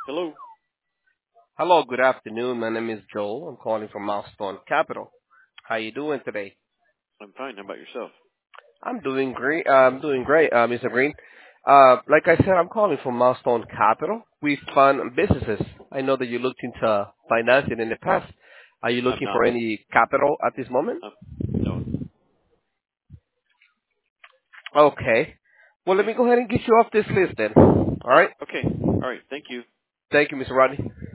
Hello. Hello, good afternoon. My name is Joel. I'm calling from Milestone Capital. How you doing today? I'm fine. How about yourself? I'm doing great. Mr. Green. Like I said, I'm calling from Milestone Capital. We fund businesses. I know that you looked into financing in the past. Are you I'm looking not. for any capital at this moment? No. Okay. Well, let Okay. me go ahead and get you off this list then. All right. Okay. All right. Thank you. Thank you, Mr. Rodney.